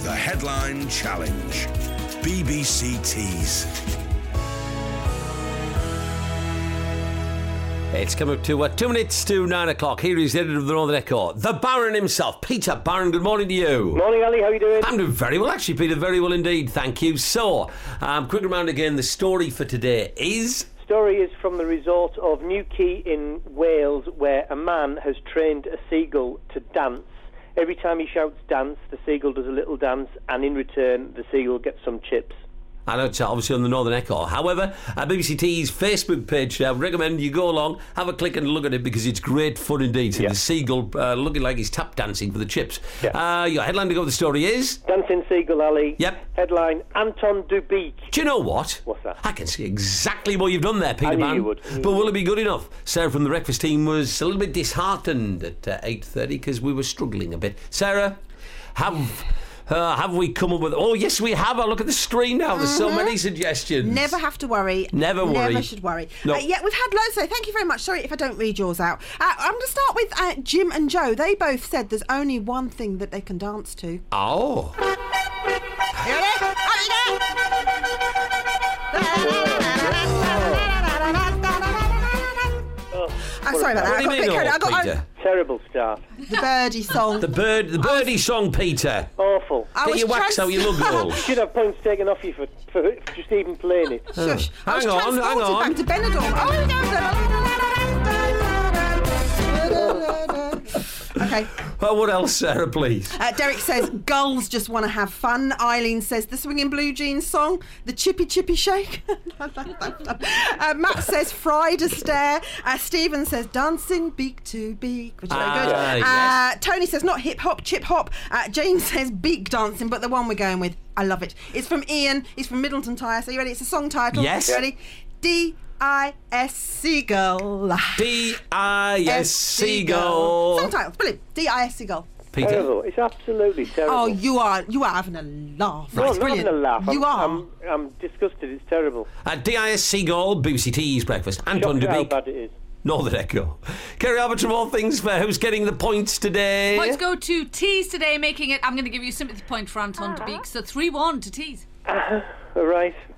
The Headline Challenge. BBC Tees. It's come up to 2 minutes to 9 o'clock. Here is the editor of the Northern Echo, the Baron himself, Peter Baron. Good morning to you. Morning, Ali. How are you doing? I'm doing very well, actually, Peter. Very well indeed. Thank you. So, quick reminder again, the story for today is... Story is from the resort of Newquay in Wales, where a man has trained a seagull to dance. Every time he shouts dance, the seagull does a little dance, and in return, the seagull gets some chips. I know it's obviously on the Northern Echo. However, BBC T's Facebook page, I recommend you go along, have a click and look at it because it's great fun indeed. So the seagull looking like he's tap dancing for the chips. Yeah. Your headline to go with the story is... Dancing Seagull, Ali. Yep. Headline, Anton Dubik. Do you know what? What's that? I can see exactly what you've done there, Peter I knew Pan. you would. But will it be good enough? Sarah from the Breakfast Team was a little bit disheartened at 8:30 because we were struggling a bit. Sarah, have we come up with... Oh, yes, we have. I look at the screen now. There's so many suggestions. Never have to worry. Never worry. Never should worry. No. Yeah, we've had loads today. Thank you very much. Sorry if I don't read yours out. I'm going to start with Jim and Joe. They both said there's only one thing that they can dance to. Oh. You ready? I'm sorry about that. What do you mean, Peter? Terrible start. The birdie song. The birdie song, Peter. Awful. Get your wax out your lug roll. You should have points taken off you for just even playing it. Shush. I was Hang on. transported back to Benidorm. Oh, okay. Well, what else, Sarah, please? Derek says gulls just want to have fun. Eileen says the Swinging Blue Jeans song, the Chippy Chippy Shake. Matt says fried a stare. Stephen says dancing beak to beak, which is very good. Yes. Tony says not hip hop, chip hop. James says beak dancing, but the one we're going with, I love it. It's from Ian. He's from Middleton Tire. So you ready? It's a song title. Yes. Ready? D-I-S Seagull. D-I-S Seagull. Song title. Brilliant. D-I-S Seagull. Peter. Terrible. It's absolutely terrible. Oh, you are having a laugh. No, It's I'm not brilliant. having a laugh. You are. I'm disgusted. It's terrible. D-I-S Seagull, BBC T's Breakfast. Anton Shocked how Dubik, bad it is. Northern Echo. Kerry Albert of all things for who's getting the points today. Points go to Tees today, making it... I'm going to give you a sympathy point for Anton Dubik. So 3-1 to Tees. All right.